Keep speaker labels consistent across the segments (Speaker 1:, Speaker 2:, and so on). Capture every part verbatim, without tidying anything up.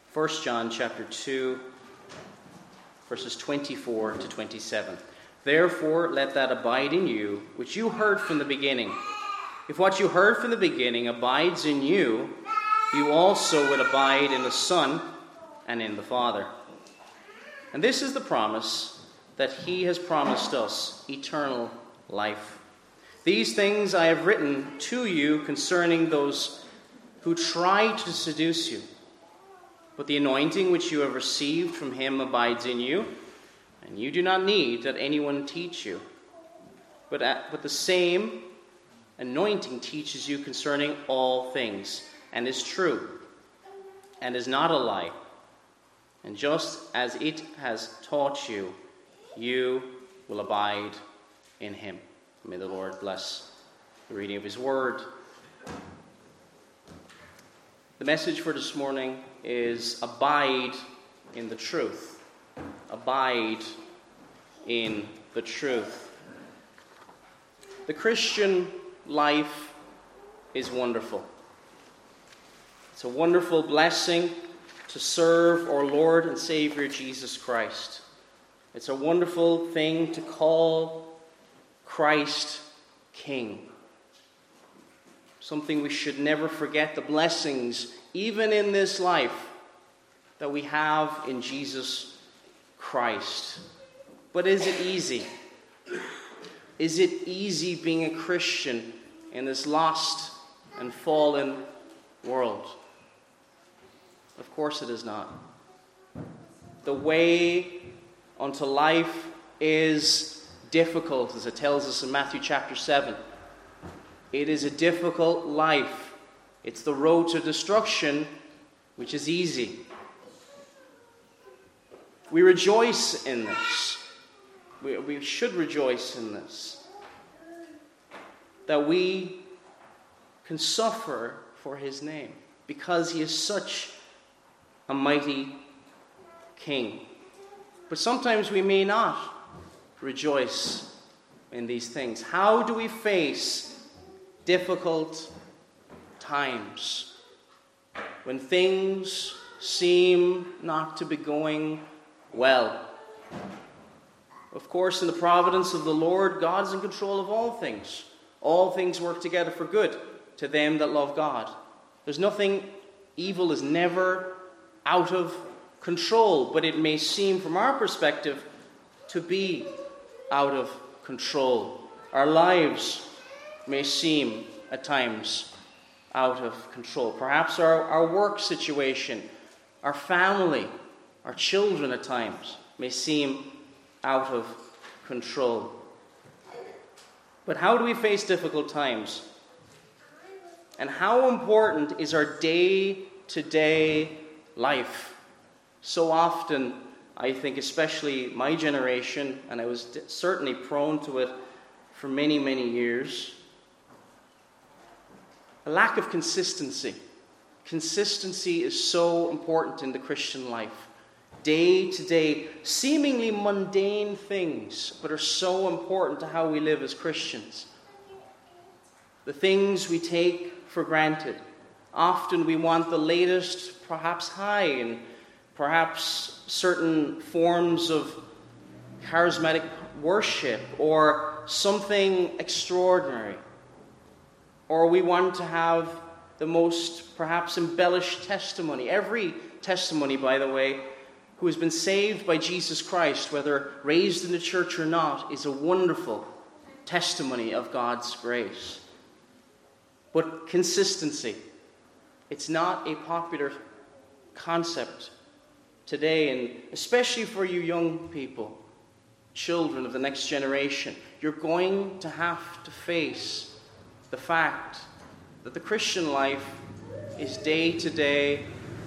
Speaker 1: First John chapter two, verses twenty-four to twenty-seven. Therefore, let that abide in you, which you heard from the beginning. If what you heard from the beginning abides in you, you also will abide in the Son and in the Father. And this is the promise that he has promised us, eternal life. These things I have written to you concerning those who try to seduce you. But the anointing which you have received from him abides in you, and you do not need that anyone teach you. But, at, but the same anointing teaches you concerning all things, and is true, and is not a lie. And just as it has taught you, you will abide in him. May the Lord bless the reading of his word. The message for this morning is abide in the truth. Abide in the truth. The Christian life is wonderful. It's a wonderful blessing to serve our Lord and Savior Jesus Christ. It's a wonderful thing to call Christ King. Something we should never forget, the blessings, even in this life, that we have in Jesus Christ. But is it easy? Is it easy being a Christian in this lost and fallen world? Of course it is not. The way unto life is difficult, as it tells us in Matthew chapter seven. It is a difficult life. It's the road to destruction, which is easy. We rejoice in this. We, we should rejoice in this. That we can suffer for his name, because he is such a mighty king. But sometimes we may not rejoice in these things. How do we face difficult times when things seem not to be going well? Of course, in the providence of the Lord, God is in control of all things. All things work together for good to them that love God. There's nothing, evil is never out of control, but it may seem from our perspective to be out of control. Our lives may seem at times out of control. Perhaps our, our work situation, our family, our children at times may seem out of control. But how do we face difficult times? And how important is our day-to-day life? So often, I think, especially my generation, and I was certainly prone to it for many, many years, a lack of consistency. Consistency is so important in the Christian life. Day to day, seemingly mundane things, but are so important to how we live as Christians. The things we take for granted. Often we want the latest, perhaps high, and perhaps certain forms of charismatic worship, or something extraordinary. Or we want to have the most, perhaps, embellished testimony. Every testimony, by the way, who has been saved by Jesus Christ, whether raised in the church or not, is a wonderful testimony of God's grace. But consistency, it's not a popular concept today, and especially for you young people, children of the next generation. You're going to have to face the fact that the Christian life is day to day.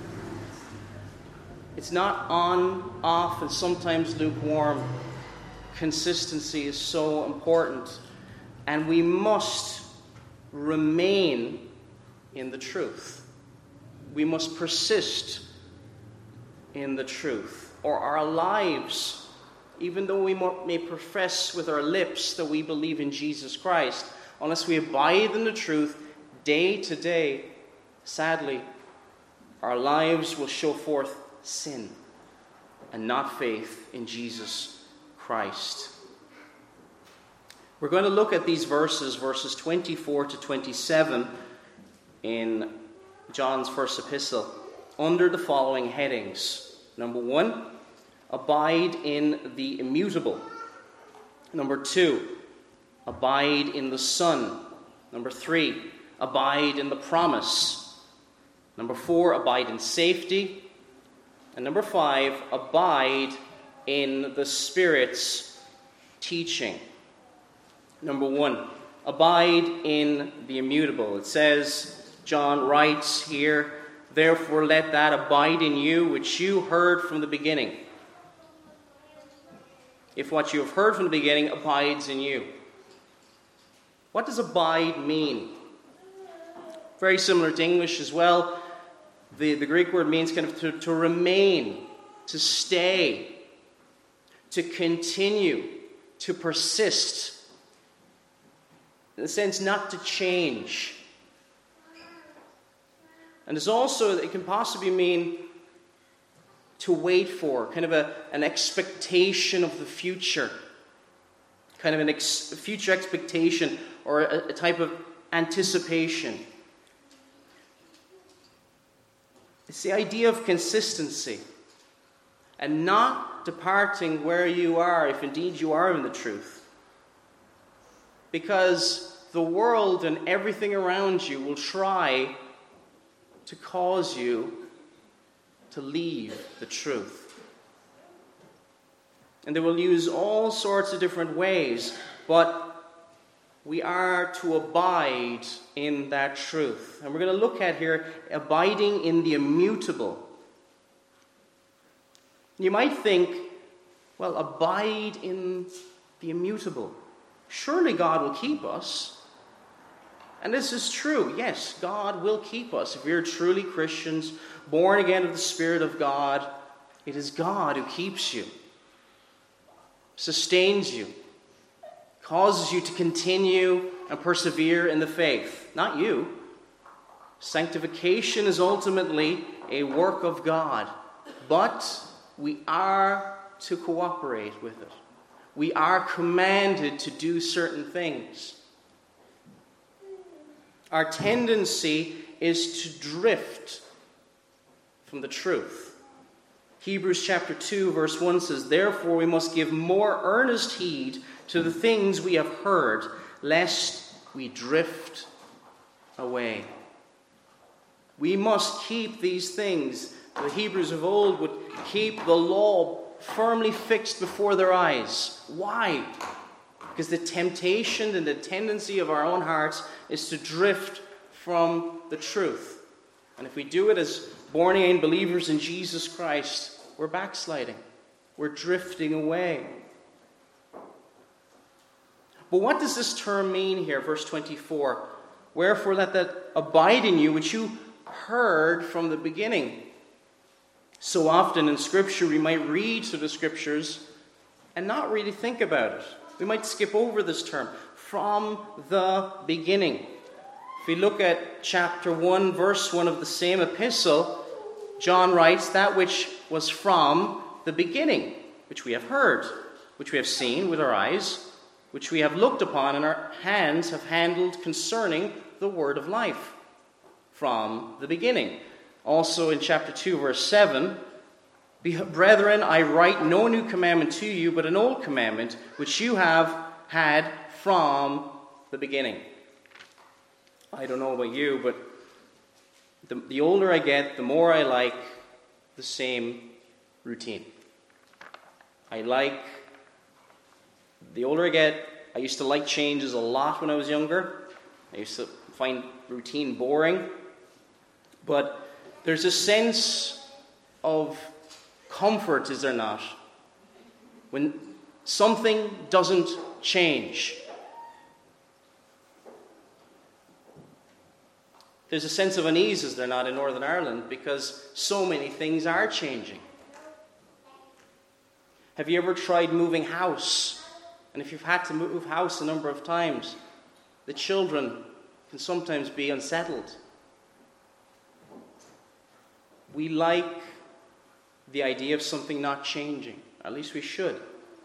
Speaker 1: It's not on, off, and sometimes lukewarm. Consistency is so important. And we must remain in the truth. We must persist in the truth. Or our lives, even though we may profess with our lips that we believe in Jesus Christ, unless we abide in the truth day to day, sadly, our lives will show forth sin and not faith in Jesus Christ. We're going to look at these verses, verses twenty-four to twenty-seven in John's first epistle, under the following headings. Number one, abide in the immutable. Number two, abide in the Son. Number three, abide in the promise. Number four, abide in safety. And number five, abide in the Spirit's teaching. Number one, abide in the immutable. It says, John writes here, therefore let that abide in you which you heard from the beginning. If what you have heard from the beginning abides in you. What does abide mean? Very similar to English as well. The, the Greek word means kind of to, to remain, to stay, to continue, to persist. In a sense, not to change. And there's also, it can possibly mean to wait for, kind of a, an expectation of the future. Kind of an ex, future expectation or a, a type of anticipation. It's the idea of consistency and not departing where you are, if indeed you are in the truth. Because the world and everything around you will try to cause you to leave the truth. And they will use all sorts of different ways, but we are to abide in that truth. And we're going to look at here, abiding in the immutable. You might think, well, abide in the immutable. Surely God will keep us. And this is true. Yes, God will keep us. If we are truly Christians, born again of the Spirit of God, it is God who keeps you, sustains you, causes you to continue and persevere in the faith. Not you. Sanctification is ultimately a work of God. But we are to cooperate with it. We are commanded to do certain things. Our tendency is to drift from the truth. Hebrews chapter two verse one says, therefore we must give more earnest heed to the things we have heard, lest we drift away. We must keep these things. The Hebrews of old would keep the law firmly fixed before their eyes. Why? Because the temptation and the tendency of our own hearts is to drift from the truth. And if we do it as born-again believers in Jesus Christ, we're backsliding. We're drifting away. But what does this term mean here, verse twenty-four? Wherefore let that abide in you which you heard from the beginning. So often in Scripture we might read through the Scriptures and not really think about it. We might skip over this term, from the beginning. If we look at chapter one, verse one of the same epistle, John writes, that which was from the beginning, which we have heard, which we have seen with our eyes, which we have looked upon and our hands have handled concerning the word of life. From the beginning. Also in chapter two, verse seven, brethren, I write no new commandment to you, but an old commandment, which you have had from the beginning. I don't know about you, but the, the older I get, the more I like the same routine. I like, the older I get, I used to like changes a lot when I was younger. I used to find routine boring. But there's a sense of comfort, is there not, when something doesn't change. There's a sense of unease, is there not, in Northern Ireland, because so many things are changing. Have you ever tried moving house? And if you've had to move house a number of times, the children can sometimes be unsettled. we like the idea of something not changing. At least we should.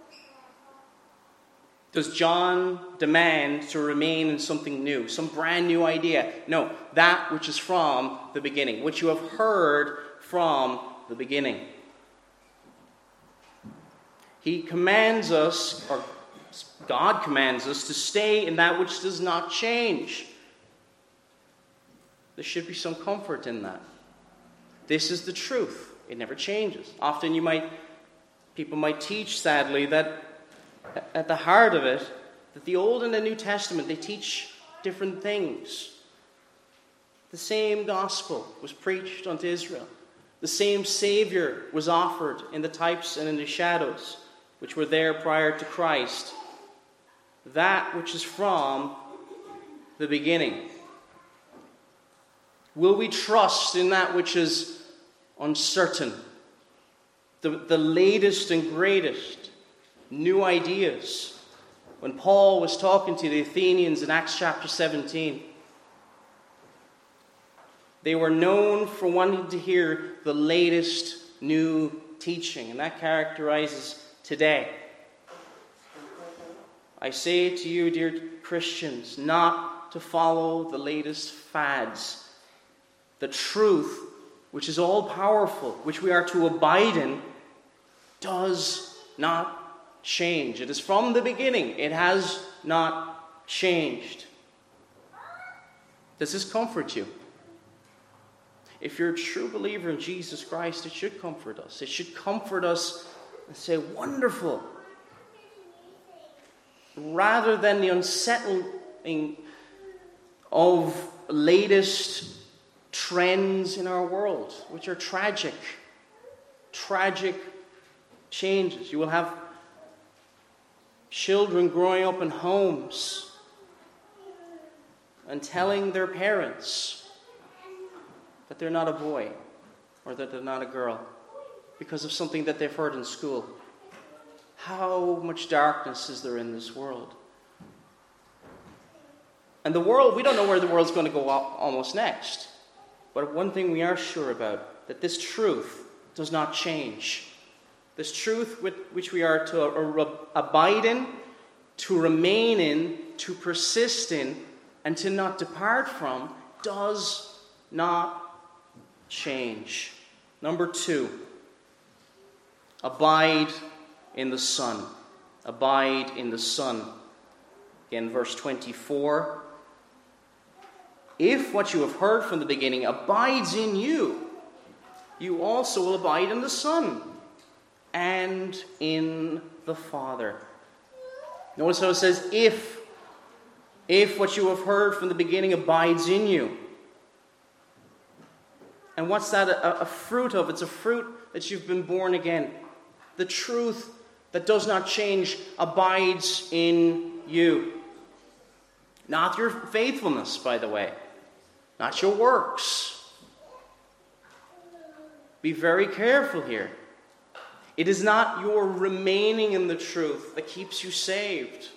Speaker 1: Does John demand to remain in something new, some brand new idea? No, that which is from the beginning, which you have heard from the beginning. He commands us, or God commands us, to stay in that which does not change. There should be some comfort in that. This is the truth. It never changes. Often you might, people might teach, sadly, that at the heart of it, that the Old and the New Testament, they teach different things. The same gospel was preached unto Israel. The same Savior was offered in the types and in the shadows, which were there prior to Christ. That which is from the beginning. Will we trust in that which is uncertain? The, the latest and greatest new ideas. When Paul was talking to the Athenians in Acts chapter seventeen, they were known for wanting to hear the latest new teaching, and that characterizes today. I say to you, dear Christians, not to follow the latest fads. The truth, which is all powerful, which we are to abide in, does not change. It is from the beginning. It has not changed. Does this comfort you? If you're a true believer in Jesus Christ, it should comfort us. It should comfort us and say, wonderful. Rather than the unsettling of latest trends in our world, which are tragic. Tragic changes. You will have children growing up in homes and telling their parents that they're not a boy or that they're not a girl because of something that they've heard in school. How much darkness is there in this world? And the world, we don't know where the world's going to go almost next. But one thing we are sure about, that this truth does not change. This truth with which we are to abide in, to remain in, to persist in, and to not depart from, does not change. Number two, abide in the Son. Abide in the Son. Again, verse twenty-four. If what you have heard from the beginning abides in you, you also will abide in the Son and in the Father. Notice how it says, if. If what you have heard from the beginning abides in you. And what's that a, a fruit of? It's a fruit that you've been born again. The truth that does not change abides in you. Not your faithfulness, by the way. Not your works. Be very careful here. It is not your remaining in the truth that keeps you saved.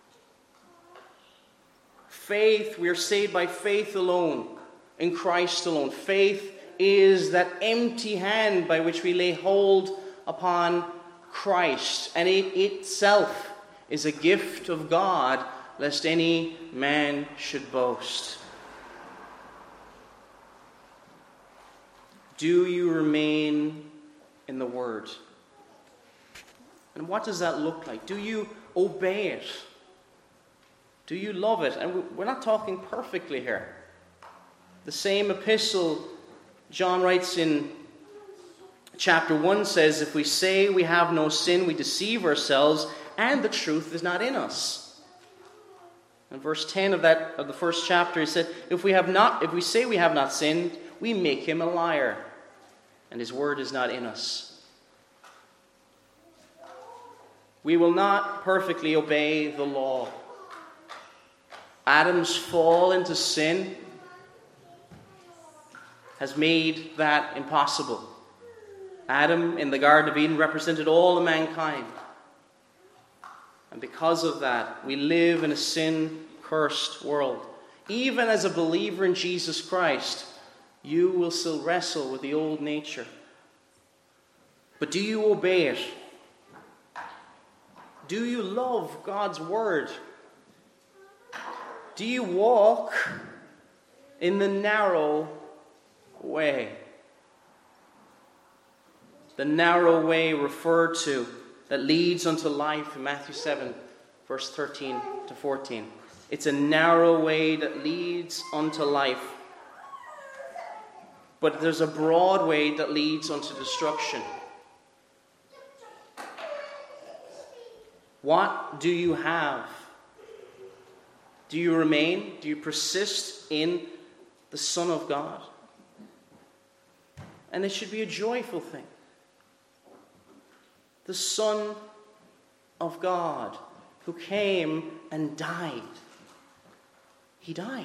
Speaker 1: Faith, we are saved by faith alone, in Christ alone. Faith is that empty hand by which we lay hold upon Christ, and it itself is a gift of God, lest any man should boast. Do you remain in the Word? And what does that look like? Do you obey it? Do you love it? And we're not talking perfectly here. The same epistle John writes in chapter one says, if we say we have no sin, we deceive ourselves, and the truth is not in us. In verse ten of that of the first chapter, he said, if we have not, if we say we have not sinned, we make him a liar, and his word is not in us. We will not perfectly obey the law. Adam's fall into sin has made that impossible. Adam in the Garden of Eden represented all of mankind. And because of that, we live in a sin-cursed world. Even as a believer in Jesus Christ, you will still wrestle with the old nature. But do you obey it? Do you love God's word? Do you walk in the narrow way? The narrow way referred to that leads unto life in Matthew seven, verse thirteen to fourteen. It's a narrow way that leads unto life. But there's a broad way that leads unto destruction. What do you have? Do you remain? Do you persist in the Son of God? And it should be a joyful thing. The Son of God who came and died. He died.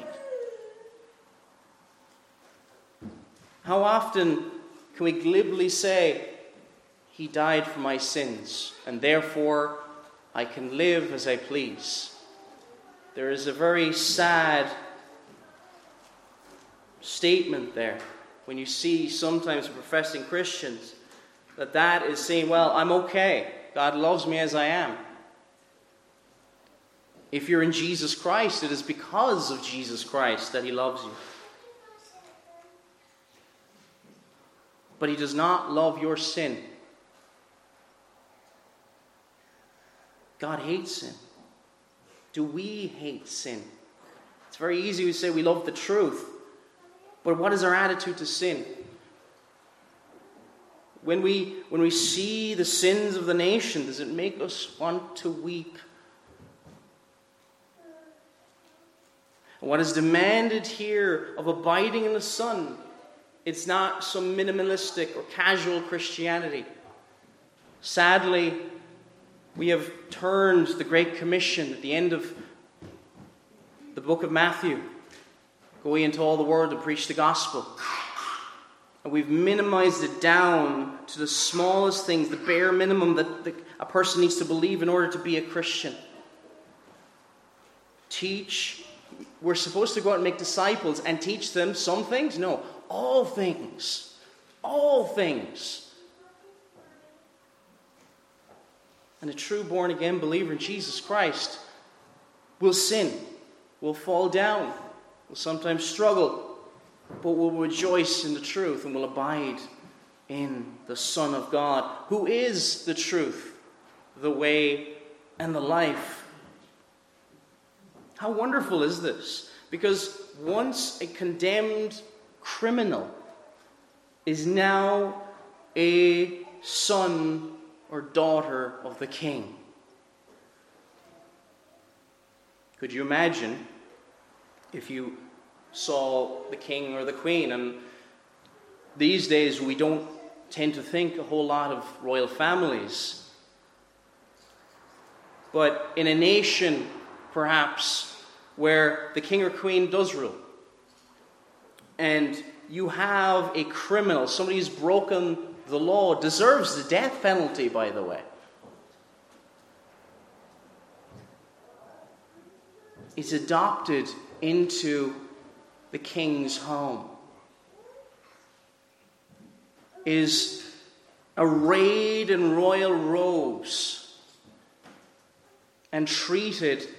Speaker 1: How often can we glibly say, He died for my sins, and therefore I can live as I please? There is a very sad statement there when you see sometimes professing Christians that that is saying, well, I'm okay. God loves me as I am. If you're in Jesus Christ, it is because of Jesus Christ that He loves you. But He does not love your sin. God hates sin. Do we hate sin? It's very easy to say we love the truth. But what is our attitude to sin? When we, when we see the sins of the nation, does it make us want to weep? What is demanded here of abiding in the Son, it's not some minimalistic or casual Christianity. Sadly, we have turned the Great Commission at the end of the book of Matthew. Go ye into all the world and preach the gospel. And we've minimized it down to the smallest things, the bare minimum that the, a person needs to believe in order to be a Christian. Teach. We're supposed to go out and make disciples and teach them some things? No, all things. All things. And a true born-again believer in Jesus Christ will sin, will fall down, will sometimes struggle, but will rejoice in the truth and will abide in the Son of God, who is the truth, the way, and the life. How wonderful is this? Because once a condemned criminal is now a son or daughter of the King. Could you imagine if you saw the king or the queen? And these days we don't tend to think a whole lot of royal families. But in a nation, perhaps, where the king or queen does rule, and you have a criminal, somebody who's broken the law, deserves the death penalty, by the way, is adopted into the king's home, is arrayed in royal robes and treated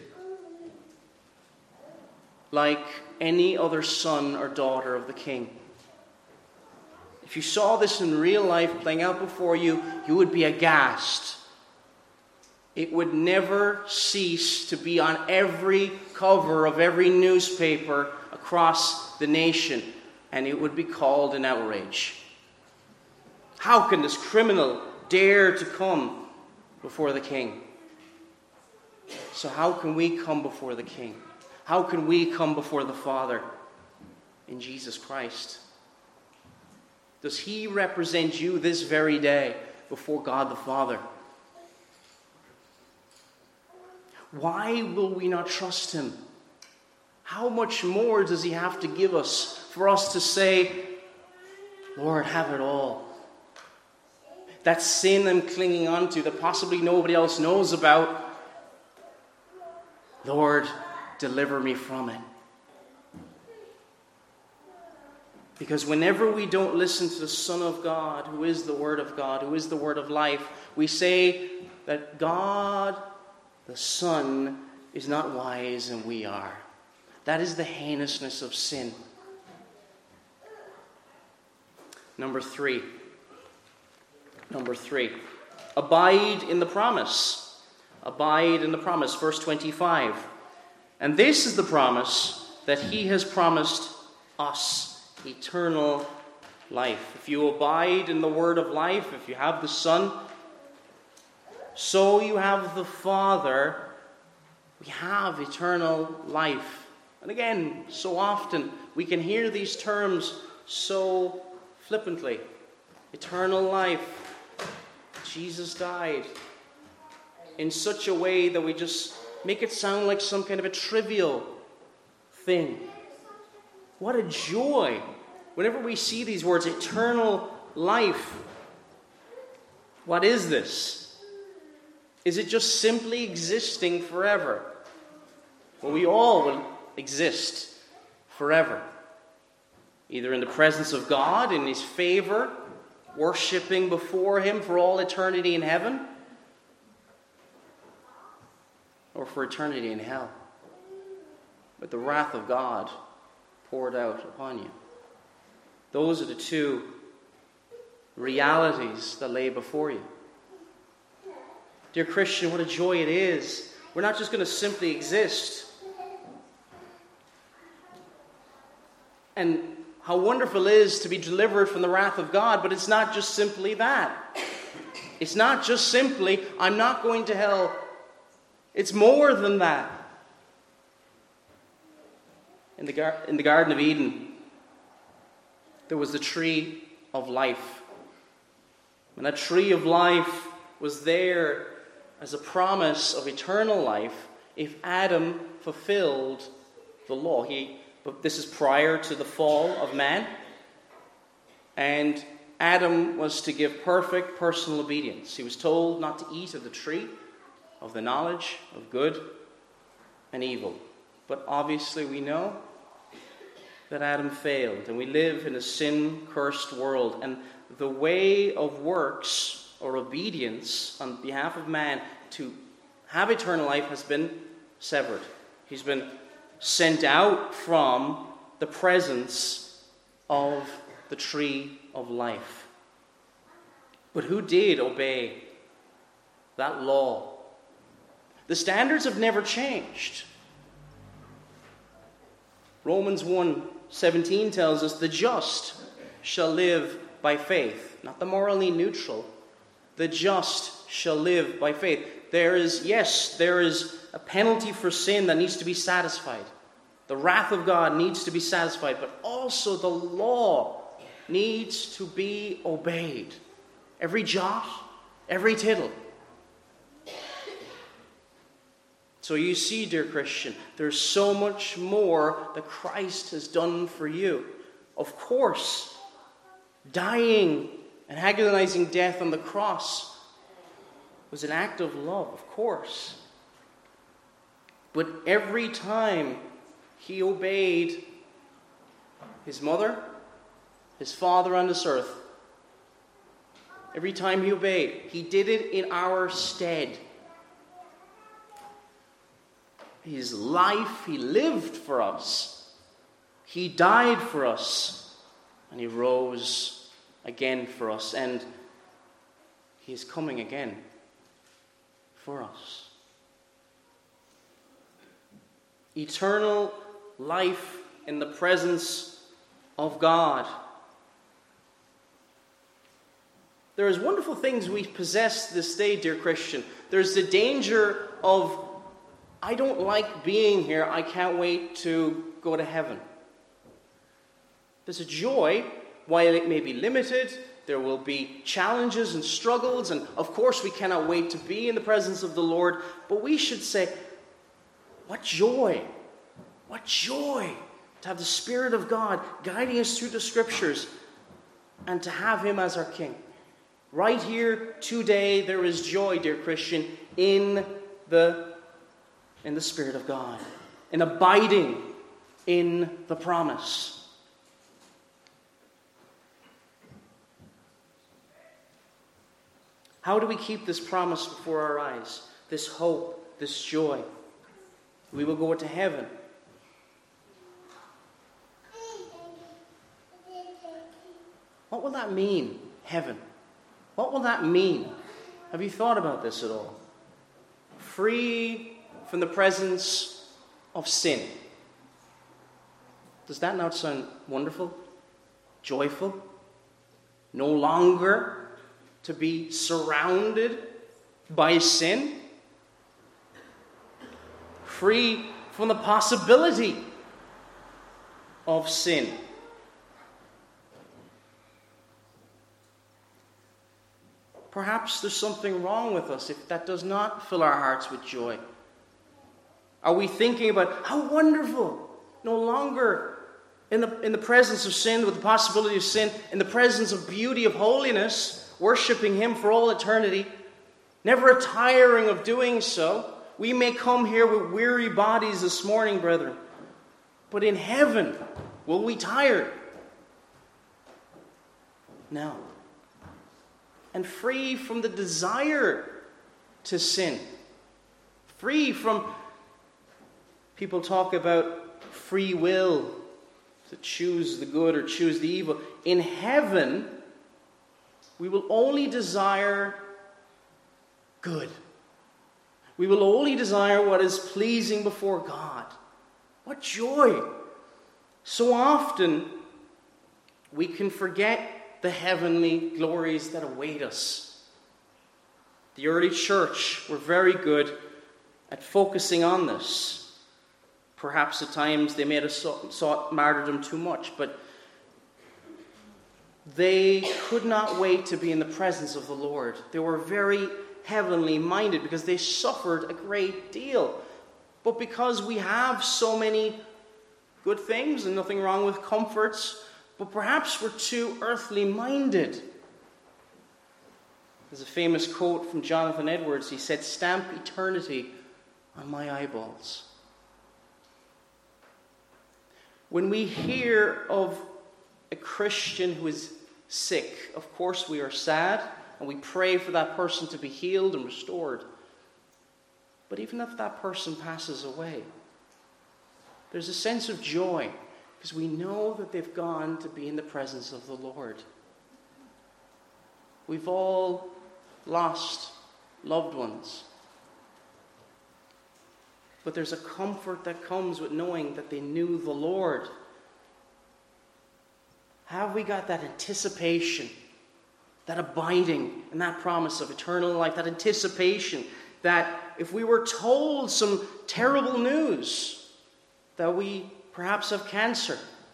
Speaker 1: like any other son or daughter of the king. If you saw this in real life playing out before you, you would be aghast. It would never cease to be on every cover of every newspaper across the nation, and it would be called an outrage. How can this criminal dare to come before the king? So how can we come before the king? How can we come before the Father in Jesus Christ? Does He represent you this very day before God the Father? Why will we not trust Him? How much more does He have to give us for us to say, Lord, have it all? That sin I'm clinging on to that possibly nobody else knows about, Lord, deliver me from it. Because whenever we don't listen to the Son of God, who is the Word of God, who is the Word of life, we say that God, the Son, is not wise and we are. That is the heinousness of sin. Number three. Number three. Abide in the promise. Abide in the promise. Verse twenty-five. And this is the promise that he has promised us, eternal life. If you abide in the word of life, if you have the Son, so you have the Father. We have eternal life. And again, so often we can hear these terms so flippantly. Eternal life. Jesus died in such a way that we just make it sound like some kind of a trivial thing. What a joy whenever we see these words, eternal life. What is this? Is it just simply existing forever? Well, we all will exist forever. Either in the presence of God, in His favor, worshiping before Him for all eternity in heaven, or for eternity in hell, with the wrath of God poured out upon you. Those are the two realities that lay before you. Dear Christian, what a joy it is. We're not just going to simply exist. And how wonderful it is to be delivered from the wrath of God, but it's not just simply that. It's not just simply, I'm not going to hell. It's more than that. In the, gar- in the Garden of Eden, there was the tree of life. And that tree of life was there as a promise of eternal life if Adam fulfilled the law. He, but this is prior to the fall of man. And Adam was to give perfect personal obedience. He was told not to eat of the tree of the knowledge of good and evil. But obviously we know that Adam failed, and we live in a sin-cursed world. And the way of works or obedience on behalf of man to have eternal life has been severed. He's been sent out from the presence of the tree of life. But who did obey that law? The standards have never changed. Romans one seventeen tells us, the just shall live by faith. Not the morally neutral. The just shall live by faith. There is, yes, there is a penalty for sin that needs to be satisfied. The wrath of God needs to be satisfied, but also the law needs to be obeyed. Every jot, every tittle. So you see, dear Christian, there's so much more that Christ has done for you. Of course, dying and agonizing death on the cross was an act of love, of course. But every time he obeyed his mother, his father on this earth, every time he obeyed, he did it in our stead. His life, he lived for us. He died for us. And he rose again for us. And he is coming again for us. Eternal life in the presence of God. There's wonderful things we possess this day, dear Christian. There's the danger of, I don't like being here, I can't wait to go to heaven. There's a joy, while it may be limited, there will be challenges and struggles, and of course we cannot wait to be in the presence of the Lord, but we should say, what joy, what joy to have the Spirit of God guiding us through the Scriptures and to have Him as our King. Right here today, there is joy, dear Christian, in the in the Spirit of God, in abiding in the promise. How do we keep this promise before our eyes? This hope, this joy. We will go to heaven. What will that mean, heaven? What will that mean? Have you thought about this at all? Free from the presence of sin. Does that not sound wonderful? Joyful? No longer to be surrounded by sin? Free from the possibility of sin? Perhaps there's something wrong with us if that does not fill our hearts with joy. Are we thinking about how wonderful, no longer in the, in the presence of sin, with the possibility of sin, in the presence of beauty, of holiness, worshiping Him for all eternity, never a tiring of doing so. We may come here with weary bodies this morning, brethren, but in heaven, will we tire? No. And free from the desire to sin. Free from, people talk about free will, to choose the good or choose the evil. In heaven, we will only desire good. We will only desire what is pleasing before God. What joy! So often, we can forget the heavenly glories that await us. The early church were very good at focusing on this. Perhaps at times they may have sought martyrdom too much, but they could not wait to be in the presence of the Lord. They were very heavenly minded because they suffered a great deal. But because we have so many good things and nothing wrong with comforts, but perhaps we're too earthly minded. There's a famous quote from Jonathan Edwards. He said, "Stamp eternity on my eyeballs." When we hear of a Christian who is sick, of course we are sad and we pray for that person to be healed and restored. But even if that person passes away, there's a sense of joy because we know that they've gone to be in the presence of the Lord. We've all lost loved ones. But there's a comfort that comes with knowing that they knew the Lord. Have we got that anticipation, that abiding in that promise of eternal life, that anticipation that if we were told some terrible news, that we perhaps have cancer,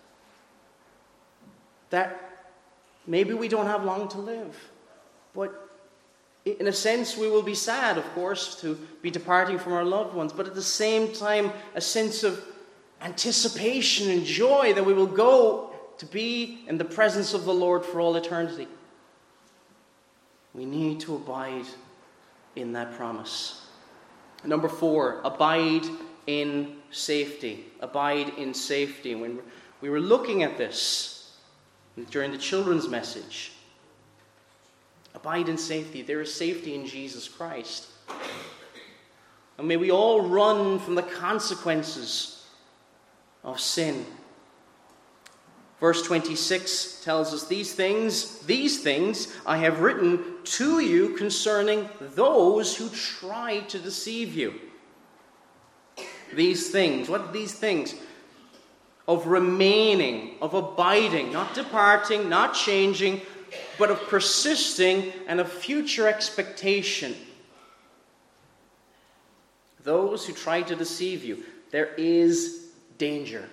Speaker 1: that maybe we don't have long to live, but in a sense, we will be sad, of course, to be departing from our loved ones, but at the same time, a sense of anticipation and joy that we will go to be in the presence of the Lord for all eternity. We need to abide in that promise. Number four, abide in safety. Abide in safety. When we were looking at this during the children's message, abide in safety. There is safety in Jesus Christ. And may we all run from the consequences of sin. Verse twenty-six tells us, These things, these things I have written to you concerning those who try to deceive you. These things. What are these things? Of remaining, of abiding, not departing, not changing, but of persisting and of future expectation. Those who try to deceive you. There is danger.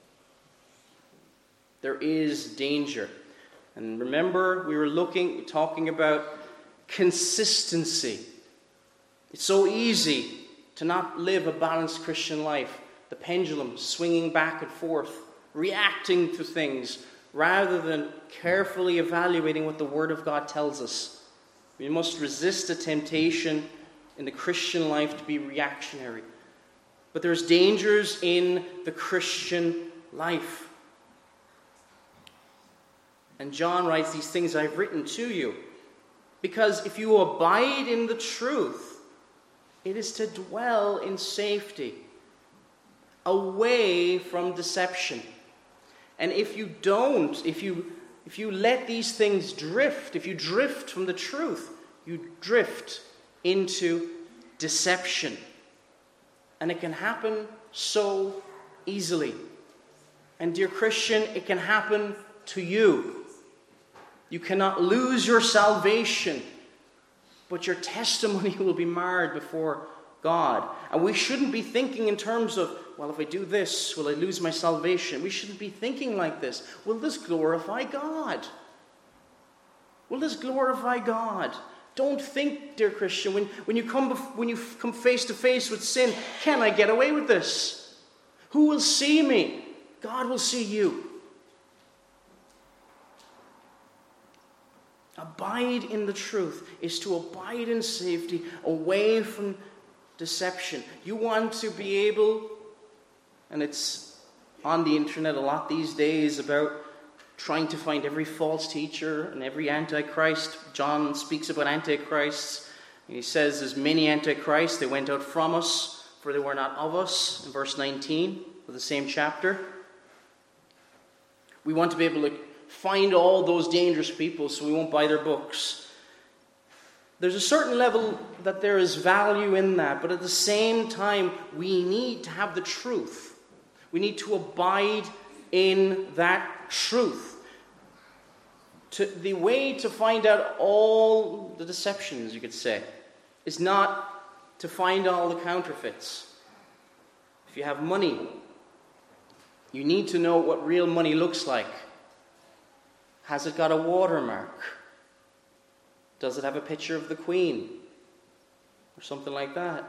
Speaker 1: There is danger. And remember, we were looking, talking about consistency. It's so easy to not live a balanced Christian life. The pendulum swinging back and forth, reacting to things, rather than carefully evaluating what the Word of God tells us. We must resist the temptation in the Christian life to be reactionary. But there's dangers in the Christian life. And John writes, These things I've written to you. Because if you abide in the truth, it is to dwell in safety, away from deception. And if you don't, if you if you let these things drift, if you drift from the truth, you drift into deception. And it can happen so easily. And dear Christian, it can happen to you. You cannot lose your salvation, but your testimony will be marred before God. And we shouldn't be thinking in terms of, well, if I do this, will I lose my salvation? We shouldn't be thinking like this. Will this glorify God? Will this glorify God? Don't think, dear Christian, when, when you come bef- when you come face to face with sin, can I get away with this? Who will see me? God will see you. Abide in the truth is to abide in safety, away from deception. You want to be able, and it's on the internet a lot these days about trying to find every false teacher and every antichrist. John speaks about antichrists. And he says there's many antichrists. They went out from us, for they were not of us, in verse nineteen of the same chapter. We want to be able to find all those dangerous people so we won't buy their books. There's a certain level that there is value in that, but at the same time, we need to have the truth. We need to abide in that truth. To, the way to find out all the deceptions, you could say, is not to find all the counterfeits. If you have money, you need to know what real money looks like. Has it got a watermark? Does it have a picture of the Queen? Or something like that?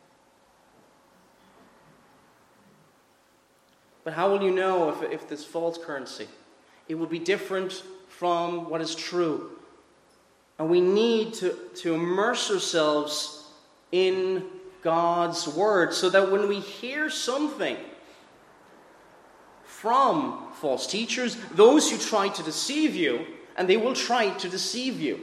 Speaker 1: But how will you know if, if this false currency? It will be different from what is true. And we need to, to immerse ourselves in God's Word so that when we hear something from false teachers, those who try to deceive you, and they will try to deceive you.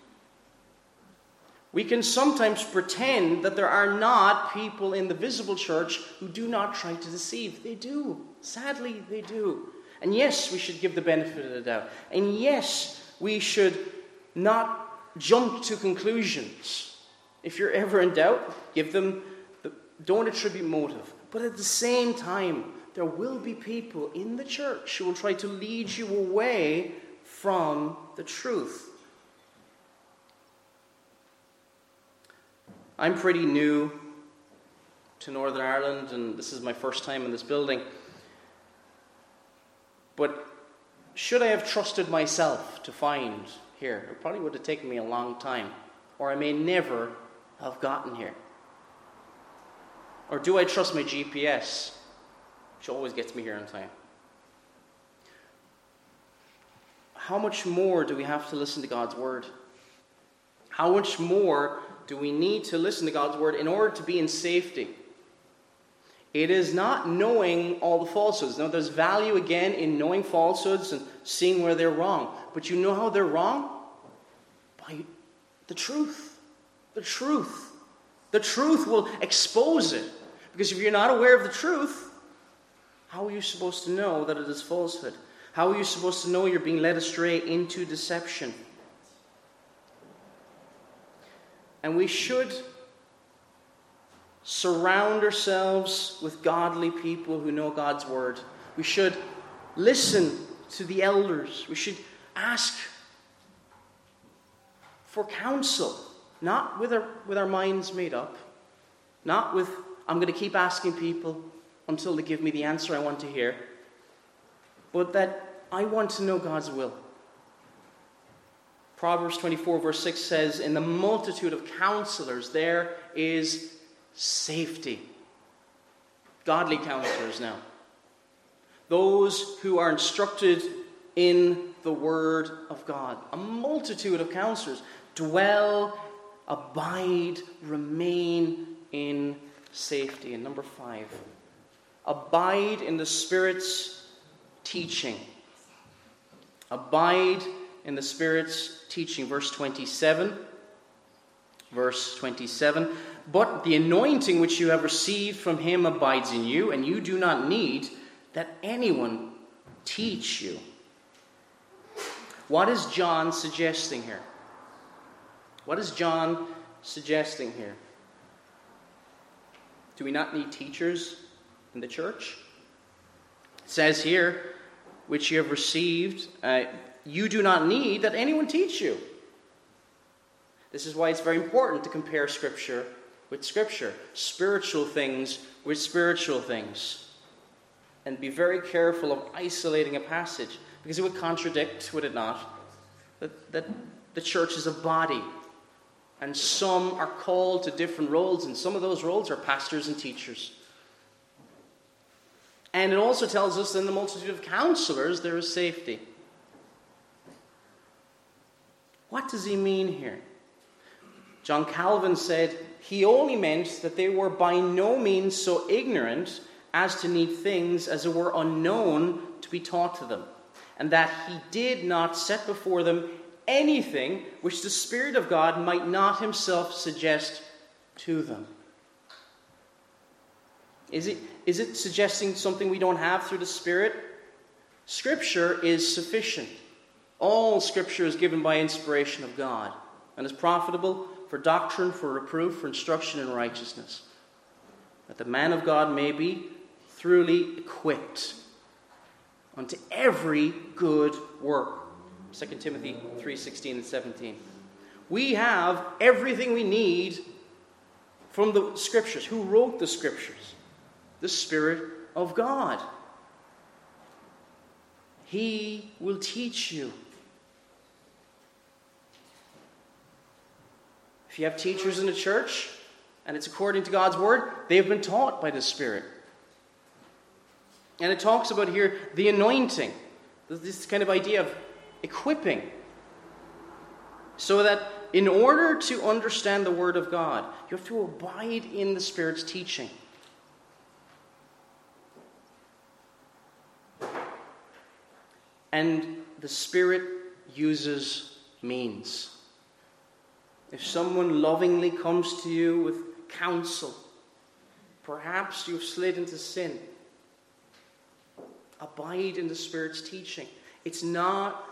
Speaker 1: We can sometimes pretend that there are not people in the visible church who do not try to deceive. They do. Sadly, they do. And yes, we should give the benefit of the doubt. And yes, we should not jump to conclusions. If you're ever in doubt, give them, the, don't attribute motive. But at the same time, there will be people in the church who will try to lead you away from the truth. I'm pretty new to Northern Ireland, and this is my first time in this building. But should I have trusted myself to find here? It probably would have taken me a long time, or I may never have gotten here. Or do I trust my G P S? Which always gets me here on time. How much more do we have to listen to God's Word? How much more do we need to listen to God's Word in order to be in safety? It is not knowing all the falsehoods. Now, there's value again in knowing falsehoods and seeing where they're wrong. But you know how they're wrong? By the truth. The truth. The truth will expose it. Because if you're not aware of the truth, how are you supposed to know that it is falsehood? How are you supposed to know you're being led astray into deception? And we should surround ourselves with godly people who know God's Word. We should listen to the elders. We should ask for counsel, not with our, with our minds made up, not with, I'm going to keep asking people until they give me the answer I want to hear, but that I want to know God's will. Proverbs twenty-four verse six says, in the multitude of counselors there is safety. Godly counselors now. Those who are instructed in the Word of God. A multitude of counselors. Dwell, abide, remain in safety. And number five, abide in the Spirit's teaching. Abide in the Spirit's teaching. Verse twenty-seven. Verse twenty-seven. But the anointing which you have received from him abides in you, and you do not need that anyone teach you. What is John suggesting here? What is John suggesting here? Do we not need teachers in the church? It says here, which you have received, uh, you do not need that anyone teach you. This is why it's very important to compare Scripture with Scripture, spiritual things with spiritual things. And be very careful of isolating a passage, because it would contradict, would it not, that, that the church is a body. And some are called to different roles, and some of those roles are pastors and teachers. And it also tells us that in the multitude of counselors there is safety. What does he mean here? John Calvin said he only meant that they were by no means so ignorant as to need things as it were unknown to be taught to them, and that he did not set before them anything which the Spirit of God might not himself suggest to them. Is it, is it suggesting something we don't have through the Spirit? Scripture is sufficient. All Scripture is given by inspiration of God and is profitable for doctrine, for reproof, for instruction in righteousness, that the man of God may be thoroughly equipped unto every good work. Second Timothy three sixteen and seventeen. We have everything we need from the Scriptures. Who wrote the Scriptures? The Spirit of God. He will teach you. If you have teachers in the church, and it's according to God's Word, they've been taught by the Spirit. And it talks about here the anointing. This kind of idea of equipping. So that in order to understand the Word of God, you have to abide in the Spirit's teaching. And the Spirit uses means. If someone lovingly comes to you with counsel, perhaps you've slid into sin, abide in the Spirit's teaching. It's not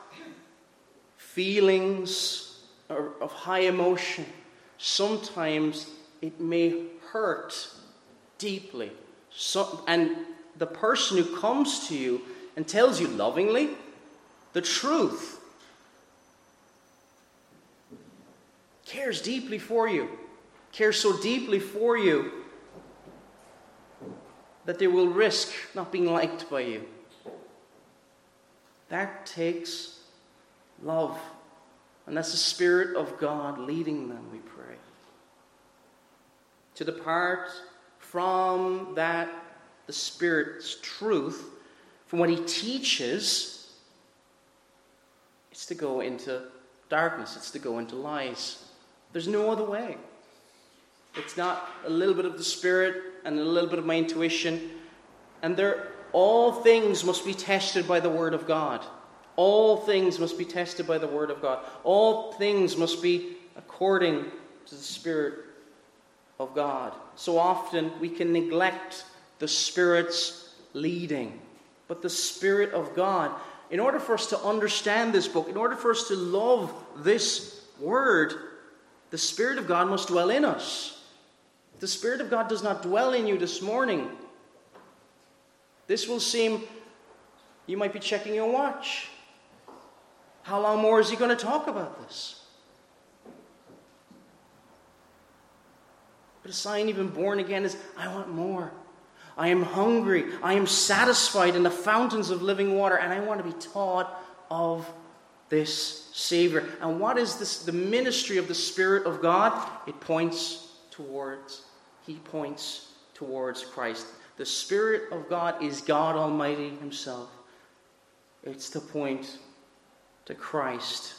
Speaker 1: feelings of high emotion. Sometimes it may hurt deeply. So, and the person who comes to you and tells you lovingly the truth cares deeply for you, cares so deeply for you that they will risk not being liked by you. That takes love. And that's the Spirit of God leading them, we pray. To depart from that, the Spirit's truth, from what He teaches, it's to go into darkness. It's to go into lies. There's no other way. It's not a little bit of the Spirit and a little bit of my intuition. And there, all things must be tested by the Word of God. All things must be tested by the Word of God. All things must be according to the Spirit of God. So often we can neglect the Spirit's leading. But the Spirit of God, in order for us to understand this book, in order for us to love this Word, the Spirit of God must dwell in us. If the Spirit of God does not dwell in you this morning, this will seem, you might be checking your watch. How long more is he going to talk about this? But a sign even born again is, I want more. I am hungry. I am satisfied in the fountains of living water, and I want to be taught of this Savior. And what is this? The ministry of the Spirit of God? It points towards, he points towards Christ. The Spirit of God is God Almighty Himself. It's to point to Christ.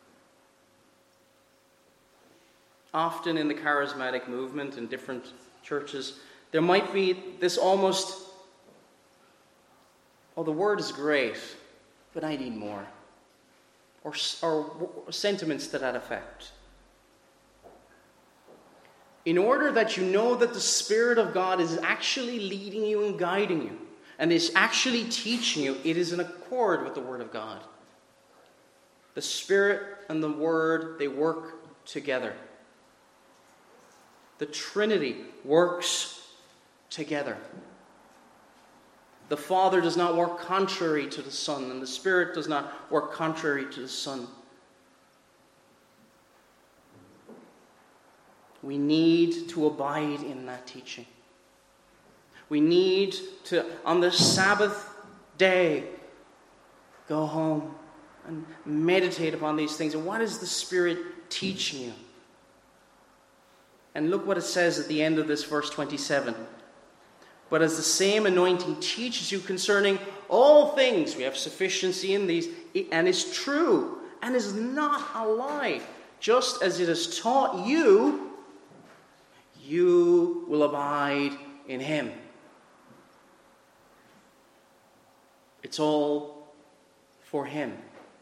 Speaker 1: Often in the charismatic movement in different churches, there might be this almost, oh, the word is great, but I need more. or, or sentiments to that effect. In order that you know that the Spirit of God is actually leading you and guiding you, and is actually teaching you, it is in accord with the Word of God. The Spirit and the Word, they work together. The Trinity works together. The Father does not work contrary to the Son, and the Spirit does not work contrary to the Son. We need to abide in that teaching. We need to, on the Sabbath day, go home and meditate upon these things. And what is the Spirit teaching you? And look what it says at the end of this verse twenty-seven. But as the same anointing teaches you concerning all things, we have sufficiency in these, and is true, and is not a lie, just as it has taught you, you will abide in Him. It's all for Him.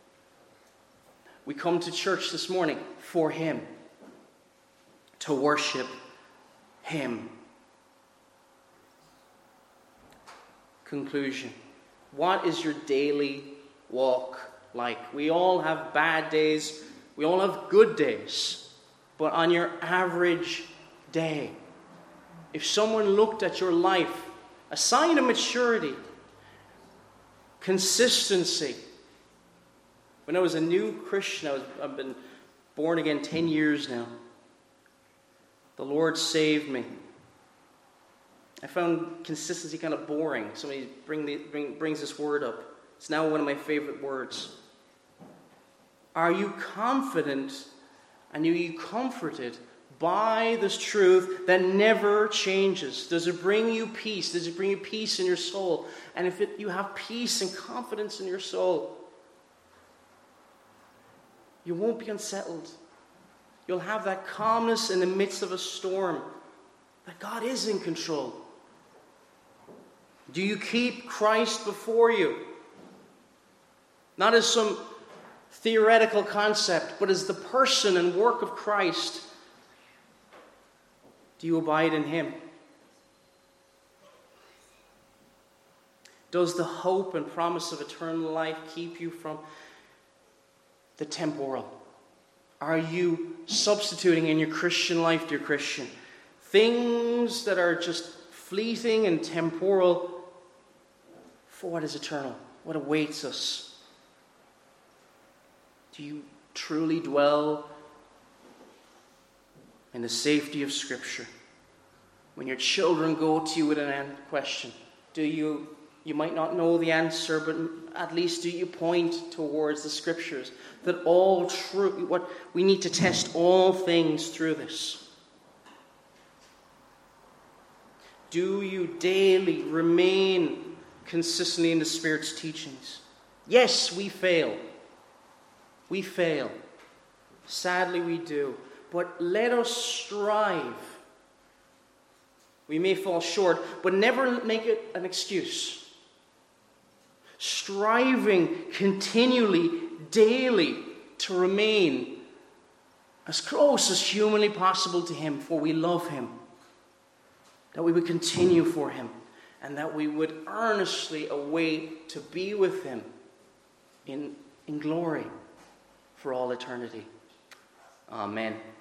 Speaker 1: We come to church this morning for Him, to worship Him. Conclusion. What is your daily walk like? We all have bad days. We all have good days. But on your average day, if someone looked at your life, a sign of maturity, consistency. When I was a new Christian, I was, I've been born again ten years now. The Lord saved me. I found consistency kind of boring. Somebody bring the, bring, brings this word up. It's now one of my favorite words. Are you confident and are you comforted by this truth that never changes? Does it bring you peace? Does it bring you peace in your soul? And if it, you have peace and confidence in your soul, you won't be unsettled. You'll have that calmness in the midst of a storm, that God is in control. Do you keep Christ before you? Not as some theoretical concept, but as the person and work of Christ. Do you abide in Him? Does the hope and promise of eternal life keep you from the temporal? Are you substituting in your Christian life, dear Christian, things that are just fleeting and temporal for what is eternal, what awaits us? Do you truly dwell in the safety of Scripture? When your children go to you with an question, do you, you might not know the answer, but at least do you point towards the Scriptures? That all true, what we need to test all things through this. Do you daily remain consistently in the Spirit's teachings? Yes, we fail. We fail. Sadly, we do. But let us strive. We may fall short, but never make it an excuse. Striving continually, daily, to remain as close as humanly possible to Him, for we love Him. That we would continue for Him, and that we would earnestly await to be with Him in, in glory for all eternity. Amen.